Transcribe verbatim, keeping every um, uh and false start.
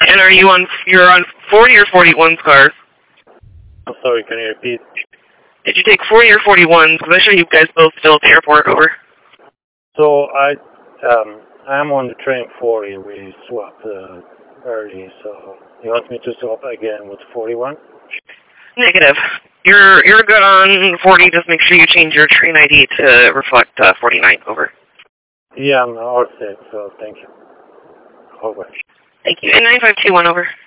And are you on, you're on forty or forty-one's car? I'm sorry, can you repeat? Did you take forty or forty-one? Because I show you guys both still at the airport, over. So I, um, I'm on the train forty. We swapped uh, early, so you want me to swap again with forty-one? Negative. You're you're good on forty. Just make sure you change your train I D to reflect uh, forty-nine, over. Yeah, I'm all set, so thank you. Over. Thank you. And nine five two one, over.